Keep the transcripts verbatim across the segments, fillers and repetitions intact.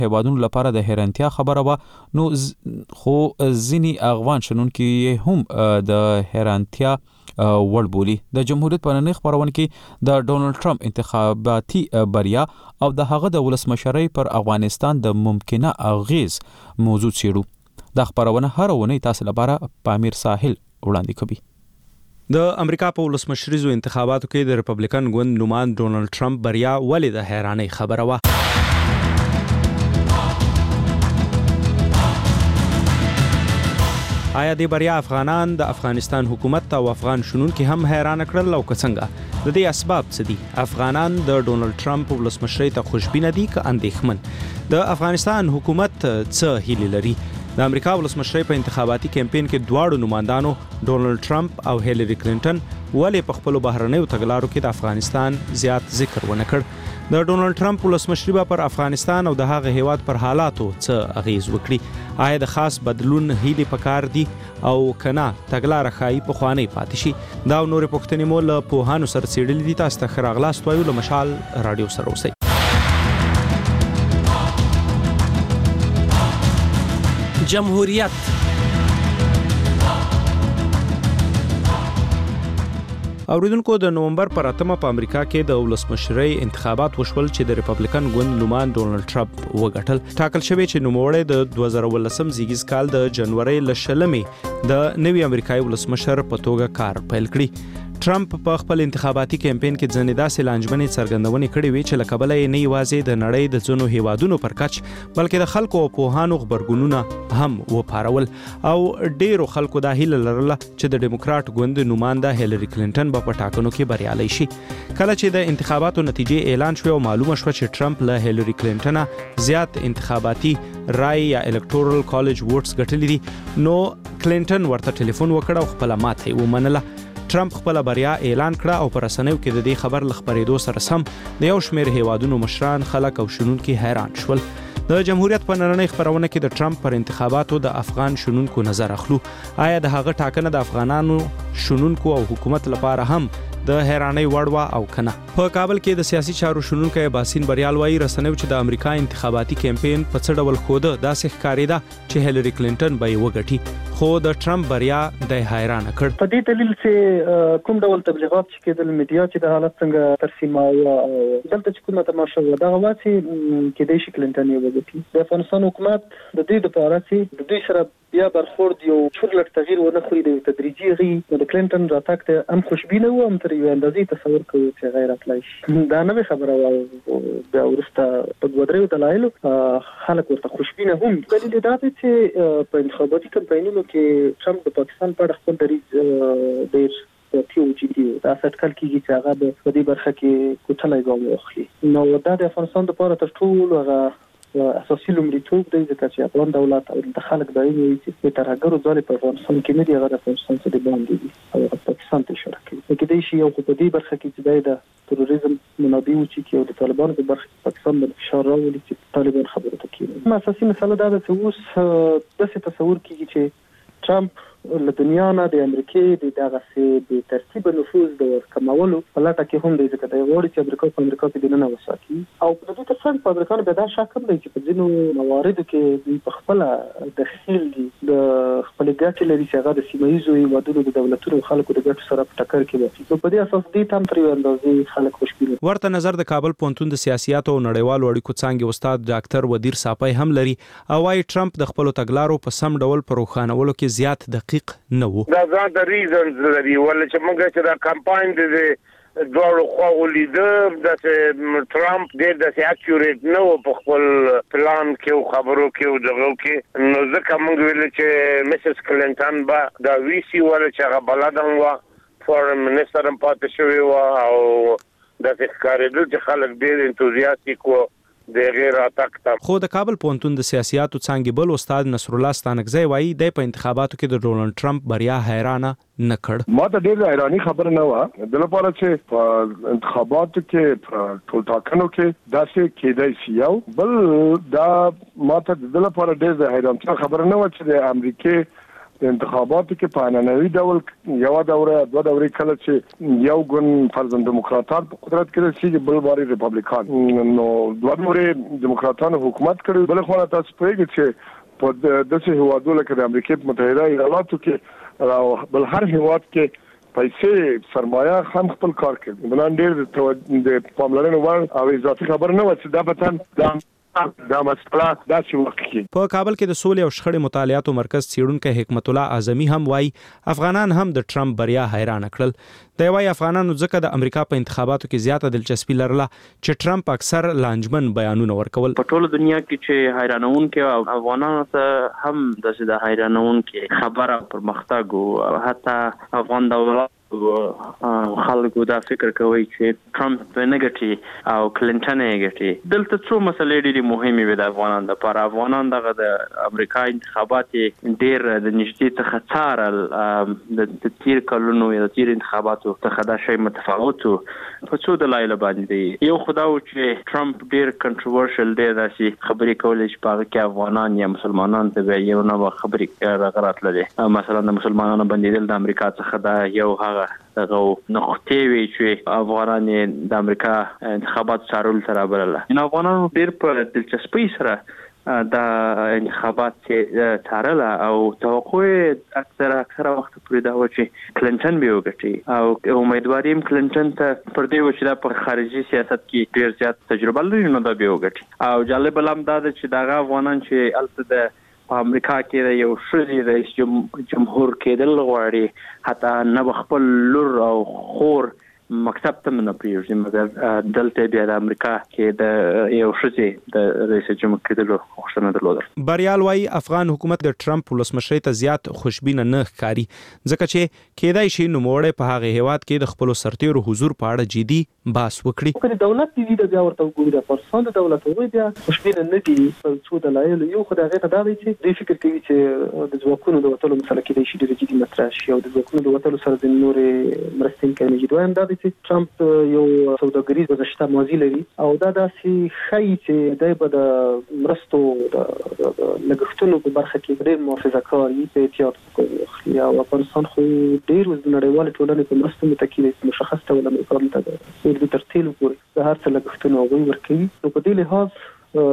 هیوادونو لپاره د حیرانتیا خبره وه. نو خو ځینی افغان شنونکي هم د حیرانتیا وړ بولی. د جمهوریت په نننۍ خبرونه کې د ډونالد ټرمپ انتخاباتي بریا او د هغه د ولسمشرۍ پر افغانستان د ممکنه اغیز موضوع څیړو. دا خبرونه هر ونې تاسو لپاره پامیر ساحل وړاندې کوي. د امریکا په ولسمشریزو انتخاباتو کې د ریپبلیکن ګوند نومان ډونالد ټرمپ بریا ولې د حیرانۍ خبره وه. آیا د بریا افغانان د افغانستان حکومت او افغان شنونکي هم حیران کړل او که څنګه؟ د دې اسباب څه دي؟ افغانان د ډونالد ټرمپ ولسمشرۍ ته خوشبینه دي که اندېښمن؟ د افغانستان حکومت څه هیلې لري؟ د امریکا ولسمشرۍ په انتخاباتي کمپاین کې دواړو نمائندانو ډونالد ټرمپ او هیلری کلینټن ولې په خپلو بهرنیو تګلارو کې د افغانستان زیات ذکر ونه کړ؟ د ډونالد ټرمپ ولسمشري به پر افغانستان او د هغه هیواد پر حالاتو څه اغیز وکړي؟ آیا د خاص بدلون هیلې پکار دي او کنا تګلاره ښایي پخوانۍ پاتې شي؟ دا او نورې پوښتنې مو له پوهانو سره څېړلې دي. تاسو ته ښه راغلاست وایو. له مشال راډیو سره اوسئ. جمهوریت اوریدونکو، د نومبر پر اتمه په امریکا کې د ولسمشرۍ انتخابات وشول چې د ریپبلیکن ګوند نومان ډونالد ټرمپ وګټل. ټاکل شوی چې نوموړی د دوه زره ولسم زیږیز کال د جنورۍ له شلمې د نوي امریکایي ولسمشر په توګه کار پیل کړي. ټرمپ په خپل انتخاباتي کمپاین کې ځنې داسې لانجمنې څرګندونې کړې وې چې له کبله یې نه یوازې د نړۍ د ځینو هیوادونو پر کچ بلکې د خلکو او پوهانو غبرګونونه هم وپارول او ډیرو خلکو دا هیله لرله چې د ډیموکراټ ګوند نماینده هیلری کلینټن به په ټاکنو کې بریالی شي. کله چې د انتخاباتو نتیجې اعلان شوې او معلومه شوه چې ټرمپ له هیلری کلینټن زیات انتخاباتي رای یا الکتورل کالج ووټس ګټلي دي، نو کلینټن ورته ټلیفون وکړ او خپله ماته یې ومنله. ټرمپ خپل بریا اعلان کړه او پر رسنیو کې د دې خبر له خپرېدو سره سم د یو شمېر هیوادونو مشران، خلک او شنونکي حیران شول. د جمهوریت په نننۍ خبرونه کې د ټرمپ پر انتخاباتو د افغان شنونکو نظر اخلو. آیا د هغه ټاکنه د افغانانو شنونکو او حکومت لپاره هم د حیرانۍ وړ وه او کنه؟ په کابل کې د سیاسي چارو شنونکی باسین بریال وایي رسنیو چې د امریکا انتخاباتي کمپاین په څه ډول ښوده داسې ښکارېده چې هیلری کلینټن به یې وګټي، خو د ټرمپ بریا د حیرانه کړ. په دې دلیل چې کوم ډول تبلیغات چې کېدل، میډیا چې د حالت څنګه ترسیماوه او دلته چې کومه تماشه وه، دغه وه چې کېدای شي کلینټن یې وګټي. د افغانستان حکومت د دوی دپاره چې د دوی سره بیا برخورد یو چورلټ تغییر ونه خوري، د تدریجي غي د کلینټن راتګ ته هم خوشبینه وو، هم تر یوې اندازې تصور کوو چې هغه راتلی شي. دا نوې خبره وه. بیا وروسته په دوه دریو دلایلو خلک ورته خوشبینه هم. دلیل یې دا دی چې په انتخاباتي کمپاینونو کې ټرمپ د پاکستان په اړه خپل دریځ ډېر سیاسي او جدي و. دا اټکل کېږي چې هغه به په دې برخه کې کوټلی ګام واخلي. نو دا د افغانستان دپاره تر ټولو هغه اساسي لومړیتوب دی، ځکه چې افغان دولت او د خلک دا وایي چې د ترهګرو ځالې په افغانستان کې نه دي، هغه د افغانستان څخه د باندې دي او هغه پاکستان ته اشاره کوي. نو کېدای شي یو خو په دې برخه کې چې دی د تروریزم منابع وچیکي او د طالبانو په برخه کې پاکستان باندې فشار راولي چې طالبان خبرو ته کېنوي. کومه اساسي مسله دا ده چې اوس داسې تصور کېږي چې ټرمپ له دنیا نه د امریکې د دغسې بې ترتیبه نفوذ د ورکمولو په لټه کې هم دی، ځکه دی غواړي چې امریکا په امریکا کې دننه وساتي. او د دوی تر څنګ په امریکا بیا دا شک هم دی چې په ځینو مواردو کې دوی په خپله دخیل دي، د خپلې ګټې لري چې هغه د سیمه ییزو هېوادونو د دولتونو او خلکو د ګټو سره په ټکر کې وي. نو په دې اساس دې ته هم تر یوې اندازې خلک خوشبینه. ورته نظر د کابل پوهنتون د سیاسیاتو او نړیوالو اړیکو څانګې استاد ډاکټر ودیر ساپی هم لري او وايي ټرمپ د خپلو تګلارو په سم ډول په روښانولو کې زیات دقیق نه و. دا ځان د ریزنز لري، ولې چې موږ چې دا کمپاین د دواړو خواو لیده، داسې ټرمپ ډېر داسې اکیوریټ نه و په خپل پلان کې او خبرو کې او دغو کې. نو ځکه موږ ویل چې مسز کلینټن به دا ویسي، ولې چې هغه بلد هم وه، فورن منسټر هم پاتې شوې وه او داسې ښکارېدل چې خلک ډېر انتوزیاستیک وو د غیر اتاک ته. خو د کابل پوهنتون د سیاسیاتو څانګې بل استاد نصر الله ستانکزی وایي د په انتخاباتو کې د ډونالد ټرمپ بریا حیرانه نه کړ. ما ته ډېر حیراني خبره نه وه د لپاره چې په انتخاباتو کې په ټول ټاکنو کې داسې کېدای شي. یو بل دا ما ته د لپاره ډېر د حیرانتیا خبره نه وه چې د امریکې انتخاباتو کې په انانوي ډول یو دوره دوه دورې کله چې یو ګون فرضاً دیموکراتان په قدرت کې رسیږي بل باري ریپابلیکان نو دوه دورې دیموکراتانو حکومت کړی بل خو تاسو پوهیږئ چې په داسې هیوادونو لکه د امریکا متحده ایالاتو کې بل هر هیواد کې پیسې سرمایه هم خپل کار کوي بلان ډېر د پاملرنې وړ او اضافي خبر نه و چې دا بتن دا دا مسله دا چې وخت کې په کابل کې د سولې او شخړې مطالعاتو مرکز څېړونکی حکمت الله اعظمي هم وایي افغانان هم د ټرمپ بریا حیران کړل دی وایي افغانانو ځکه د امریکا په انتخاباتو کې زیاته دلچسپي لرله چې ټرمپ اکثر لانجمن بیانونه ورکول په ټوله دنیا کې چې حیرانونکي او افغانانو ته هم د حیرانونکي خبره پرمختګ او حتی افغان دولت خلکو دا فکر کوي چې ټرمپ نه ګټي او کلینټن یې ګټي دلته څو مسلې ډېرې مهمې وي د افغانانو لپاره افغانان دغه د امریکا انتخابات ډېر د نږدې څخه څارل د تیر کلونو یا د تیر انتخاباتو څخه دا شی متفاوت و په څو دلایلو باندې یو خو دا و چې ټرمپ ډېر کنټروورشل دی داسې خبرې کولې چې په هغه کې افغانان یا مسلمانان ته به یو نوع خبرې راغ راتللې مثلا د مسلمانانو بندېدل د امریکا څخه دا یو هغه دغه نقطې وی چې افغانان د امریکا انتخابات څارل سره برله ان افغانانو ډېر په دلچسپۍ سره دا انتخابات چې څارل او توقع اکثر اکثر وخت پرې دا و چې کلینټن به وګټي او امیدواریم کلینټن ته پر دې و چې دا په خارجي سیاست کې ډېر زیات تجربه لري نو دا به وګټي او جالب لم دا چې دا افغانان چې الته د په امریکا کې یو شری رئیس جمهور کېدل غواړي حتی نه خپل لور او خور مکتب ته نه پریږدي مګر دلته بیا د امریکا کې د یو شری د رئیس جمهور کېدلو غوښتنه درلوده بریال وايي افغان حکومت د ټرمپ ولسمشر ته زیات خوشبینه نه ښکاري ځکه چې کېدای شي نوموړی په هغه هیواد کې د خپل سرتیرو حضور په اړه جدي بحث وکړي که دولت دی د بیا ورته وګوري د پرسان د دولت وګوري بیا خوشبینه نه دي په څو دلایل یو خدای هغه ته دا دی چې د فکر کوي چې د ځواکونو د وټولو مسله کې د شي د جدي مطرح شي او د ځواکونو د وټولو سره د نورې مرستې کوي چې دویم دا دی چې ټرمپ یو سوداګریز گذشته ماضي لري او دا داسې ښیي چې دی به د مرستو د لګښتونو په برخه کې ډېر محافظه‌کار وي په احتیاط کوي او افغانستان خو ډېر د نړیوالې ټولنې په مرستو متکي دی مشخص ډول امریکا ته د ترتیل پورې د هر څه لګښتونو هغوی ورکوي نو په دې لحاظ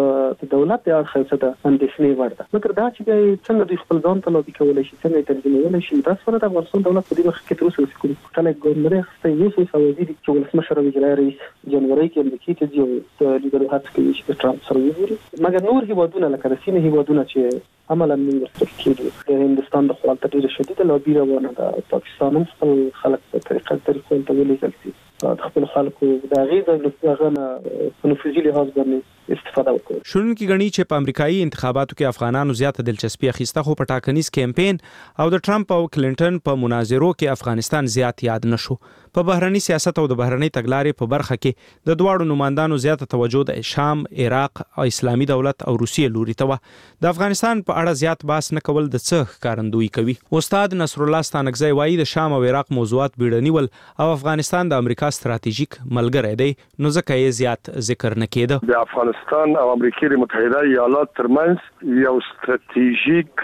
د دولت د اړخه څه د اندېښنې وړ ده مګر دا چې څنګه دوی خپل ځان ته لابي کولی شي څنګه یې تنظیمولی شي دا څه د افغانستان دولت په دې مخ کې تر اوسه کوم کله ګورنر اخیستی یو څو سوازي دي چې ولسمشر او اجرایي رئیس جنوري کې امریکا ته ځي او د لیدلو هڅه کوي چې د ټرمپ سره وګوري مګر نور هیوادونه لکه د سیمې هیوادونه چې عملا موږ ورسره کېږي د هندستان د خپل ډېره شدیده لابي روانه ده پاکستان هم خپل خلک په طریقه طریقو ته ولیږل شي د خپل خلکو د غیزه لغونه په نفوذي لحاظ باندې استفاده وکړي. شونکي غني چې په امریکایي انتخاباتو کې افغانانو زیاته دلچسپي اخیسته خو په ټاکنیز کمپاین او د ټرمپ او کلینټن په مناظرو کې افغانستان زیات یاد نشو. په بهرني سیاست او د بهرني تګلارې په برخه کې د دواړو نمائندانو زیاته توجه د شام، عراق او اسلامي دولت او روسیې لوري ته و. د افغانستان په اړه زیات بحث نه کول د څه ښکارندویي کوي. استاد نصر الله ستانکزی وایي د شام او عراق موضوعات بیړنیول او افغانستان د امریکا ستراتیژیک ملګری دی نو ځکه یې زیات ذکر نه کېده. د افغانستان او امریکا متحده ایالات ترمنځ یو ستراتیژیک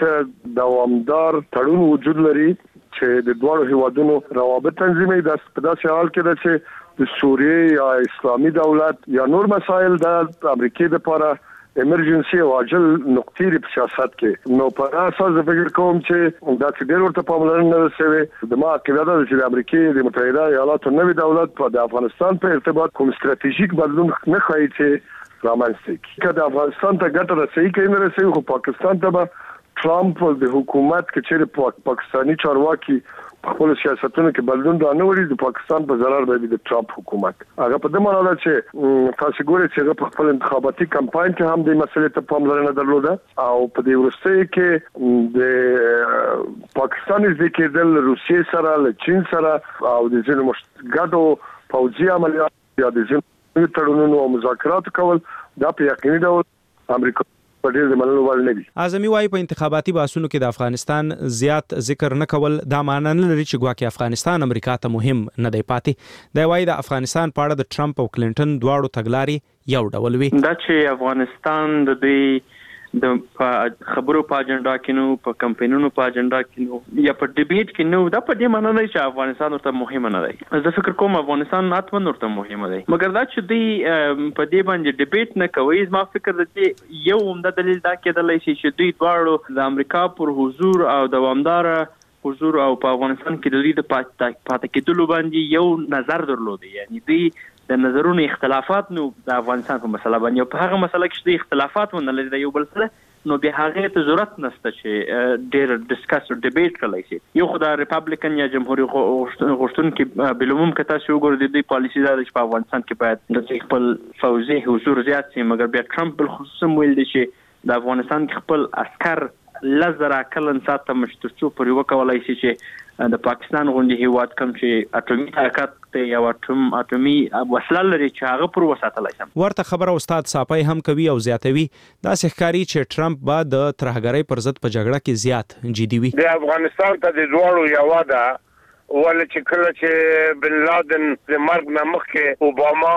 دوامدار تړون وجود لري چې د دوه هیوادونو روابط تنظیمي د داسې حال کې ده چې د سوریې یا اسلامي دولت یا نور مسایل د امریکا لپاره ایمرجنسي او عاجل نقطې په سیاست کې نو په اساس فکر کوم چې دا چې ډېر ورته پاملرنه نه شوی د ما عقیده ده چې د امریکا د متحده ایالاتو نوې دولت په د افغانستان په ارتباط کوم ستراتیژیک بدلون نه ښایي چې رامنځته کړي. که د افغانستان ته ګټه رسوي کوي نه رسوي خو پاکستان ته به ټرمپ د حکومت کې چې پاکستاني چارواکي په خپل سیاستونو کې بدلون رانه د پاکستان په ضرر به د ټرمپ حکومت هغه په دې معنی ده چې تاسو ګورئ چې په خپل انتخاباتي کمپاین کې هم د مسلې ته پاملرنه درلوده او په دې وروستۍ کې د پاکستان ځکه د روسیې سره له چین سره او د ځینو مشتګاتو پوځي عملیات یا د ځینو تړونونو او مذاکرات کول دا په یقیني ډول امریکا اعظمي وايي په انتخاباتي بحثونو کې د افغانستان زیات ذکر نه کول دا معنی نه لري چې ګواکې افغانستان امریکا ته مهم نه دی پاتې. دا وايي د افغانستان په اړه د ټرمپ او کلینټن دواړو تګلارې یو ډول وي. دا چې افغانستان د دوی د خبرو په اجنډا کې نو په کمپاینونو په اجنډا کې نو یا په ډیبیټ کې نو دا په دې معنی نه چې افغانستان ورته مهمه نه دی. زه فکر کوم افغانستان اتمن ورته مهمه دی، مګر دا چې دی په دې باندې ډیبیټ نه کوي. زما فکر دی چې یو عمده دلیل دا کېدلی شي چې دوی دواړو د امریکا پر حضور او دوامدار حضور او په افغانستان کې د دوی د پاتې کېدلو باندې یو نظر درلود، یعنی دوی د نظرونو اختلافات نو د افغانستان په مسله باندې په هغه مسله کې چې اختلافات ونه لري یو بل سره، نو به هغه ته ضرورت نشته چې ډېر ډیسکس او ډیبیټ کولای شي. یو خو د ریپابلیکن یا جمهوریت غوښتونکي بلومم کته شو ګور د دې پالیسی دا چې په افغانستان کې باید د خپل فوزي حضور زیات شي، مګر بیا ټرمپ بل خصوصا ویل دي چې د افغانستان کې خپل عسكر لزر کلن ساته مشترچو پر یو کولای شي چې د پاکستان غونډې هیواد کوم چې اټومي طاقت یا اټوم اټومي وسله لري چې هغه پر وساتلای شي. ورته خبره استاد صاپای هم کوي او زیاتوي دا ښکاری چې ټرمپ با د ترهګرۍ پر ضد په جګړه کې زیات جدي وي. د افغانستان ته د دوړو یواده ول چې کله چې بن لادن د مرګ نه مخکې اوباما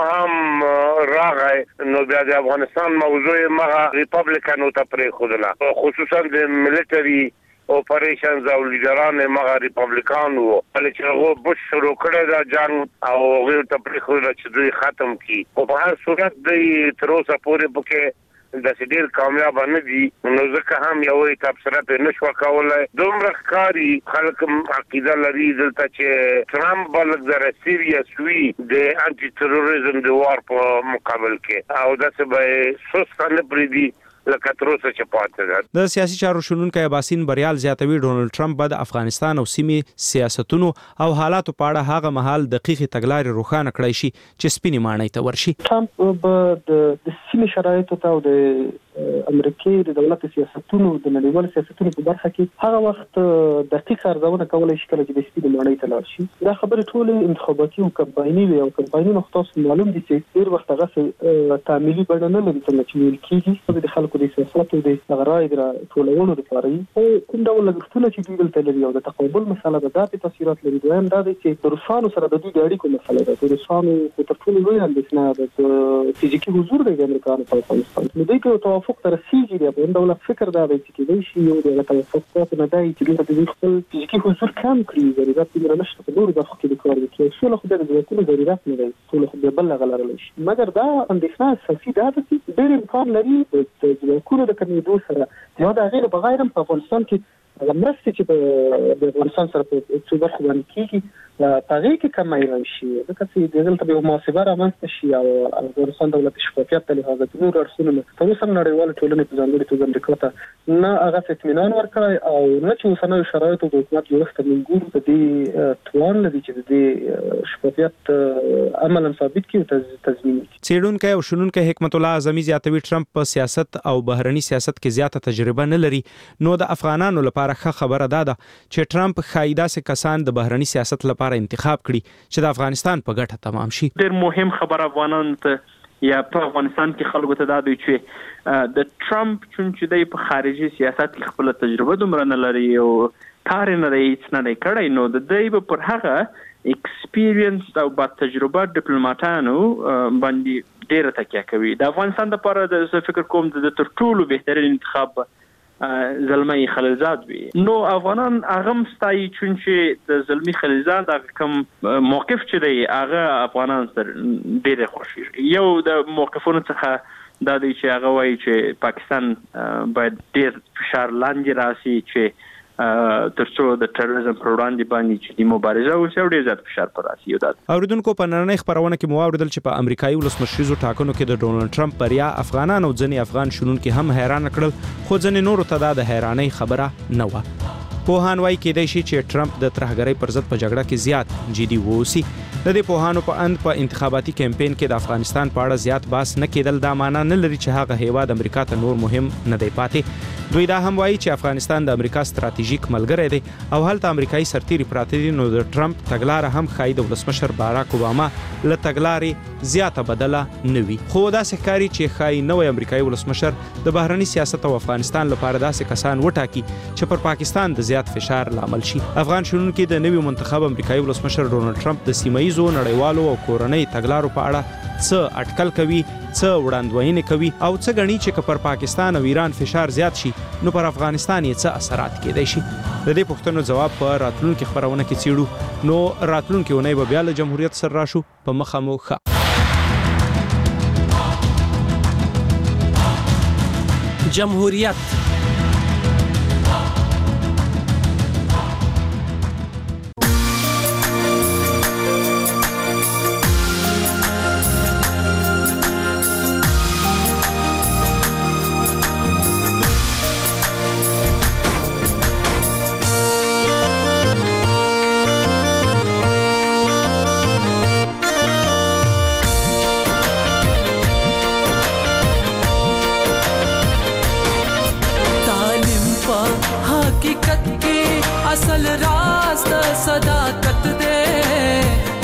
هم راغی نو بیا د افغانستان موضوع مغه ریپابلیکانو ته پرې خودله، خصوصا د ملټری اپریشنز او لیډران مغه ریپابلیکانو ول چې هغه بوش شروع کړی دا جنگ او هغه ته پرې خودله چې دوی ختم کړي. په هر صورت د تر اوسه پورې پکې د سډیر کامیاب نه دي، نو ځکه هم یو تبصره په نشو کولای. دومره ښکاری خلک عقیده لري دلته چې ټرمپ بلک زره سیریس وی د انټي تروریزم د وار په مقابل کې او داسې به سوس نه پریدي لکه تر اوسه چې پاتې ده. د سیاسي چارو شنونکي اباسین بریال زیاتوي ډونلډ ټرمپ د افغانستان او سیمې سیاستونو او حالاتو په اړه هغه مهال دقیق تګلارې روښانه کړی شي چې سپینې ماڼۍ ته ورشي. ټرمپ به د سیمې شرایطو ته او د امریکای د دولت سیاستونو د نړیوال سیاستونو په برخه کې هغه وخت دقیق ارزونه کولای شي کله چې د سپینې ماڼۍ ته لاړ شي. دا خبره ټول انتخاباتي او کمپایني وي او کمپاینونو خاص معلوم دي چې ډیر وخت هغه تعاملي بڼه نه لري څنګه چې ویل کیږي د خلکو د سیاستو د غراي د ټولولو لپاره او کوم ډول لګښتونه چې دوی دلته لري او د تقابل مسله د داسې تاثیرات لري. دویم دا دی چې د روسانو سره د دوی د اړیکو مسله ده. د روسانو تر ټولو لوی اندېښنه ده فزیکي حضور دی د امریکایانو په افغانستان. نو دوی کې توافق تر رسیږي دی په ډول فکر دا دی چې دوی شي یو د توافق نه دی چې دوی خپل فزیکي حضور کم کړي، ضرورت یې نشته په نور برخو کې د کار وکړي. څو له خو د ځواکونو ضرورت نه دی، څو له خو د بل غلره لشي. مګر دا اندېښنه اساسي ده چې ډېر امکان لري د ځواکونو د کمیدو سره یا د غیر بغیر په افغانستان کې مرستې چې د افغانستان سره په څو برخو باندې کېږي په هغې کې کمی راشي، ځکه چې دلته به یو محاسبه رامنځته شي او افغانستان دولت شفافیت ته لحاظه د نورو اړخونو نه تر اوسه نړیوالې ټولنې په ځانګړې توګه امریکا ته نه هغه اطمینان ورکړی او نه چې اوسنیو شرایطو د حکومت جوړښت ته موږ ګورو په دې توان لري چې د دې شفافیت عملاً ثابت کړي او تضمین کړي. څېړونکی او شنونکی حکمت الله اعظمي زیاتوي ټرمپ په سیاست او بهرني سیاست کې زیاته تجربه نه لري، نو د افغانانو لپاره ښه خبره ده چې ټرمپ ښایي داسې کسان د بهرني سیاست لپاره انتخاب کړي چې د افغانستان په ګټه تمام شي. ډېر مهم خبر افغانانو ته یا په افغانستان کې خلکو ته دا دی چې د ټرمپ چون چې دی په خارجي سیاست کې خپل تجربه دومره نه لري او کار نه دی هیڅ نه دی کړی، نو د دی به پر هغه ایکسپیرینس او با تجربه ډیپلوماټانو باندې ډېره تکیه کوي. د افغانستان لپاره د فکر کوم د تر ټولو بهترین انتخاب زلمی خلیلزاد وي. نو افغانان هغه مستای چون چې د زلمی خلیلزاد هغه کوم موقف چې دی هغه افغانان سره ډېر خوښ. یو د موقفونو څخه دا دی چې هغه وایي چې پاکستان باید ډېر فشار لاندې راسي چې ترڅو د تروریزم پر وړاندې باندې چې د مبارزه وشي او ډېر زیات فشار پر راسي. یو دا اوریدونکو په نننۍ خبرونه کې مو اوریدل چې په امریکایي ولسمشریزو ټاکنو کې د ډونلډ ټرمپ بریا افغانان او ځینې افغان شنونکي هم حیران کړل، خو ځینې نورو ته دا د حیرانۍ خبره نه وه. پوهان وايي کېدای شي چې ټرمپ د ترهګرۍ پر ضد په جګړه کې زیات جدي ووسی. د دې پوهانو په اند په انتخاباتي کمپاین کې د افغانستان په اړه زیات باس نه کېدل دا معنا نه لري چې هغه هیواد امریکا ته نور مهم نه دی پاتې. دوی دا هم وایي چې افغانستان د امریکا ستراتیژیک ملګری دی او هلته امریکایي سرتیري پراته دي، نو د ټرمپ تګلاره هم ښایي د ولسمشر باراک اوباما له تګلارې زیاته بدله نه وي. خو داسې ښکاري چې ښایي نوی امریکایي ولسمشر د بهرني سیاست او افغانستان لپاره داسې کسان وټاکي چې پر پاکستان د زیات فشار لامل شي. افغان شنونکي د نوي منتخب امریکایي ولسمشر ډونلډ ټرمپ د سیمه ییزو نړیوالو او کورنۍ تګلارو په اړه څه اټکل کوي، څه وړاندوینې کوي او څه غني چې پر پاکستان او ایران فشار زیات شي نو پر افغانستان یې څه اثرات کېدای شي. د دې پوښتنو جواب په راتلونکي خبرونه کې څېړو. نو راتلونکي اونۍ به بیا له جمهوریت سره راشو. په مخه مو ښه. جمهوریت اصل راز د صداقت دے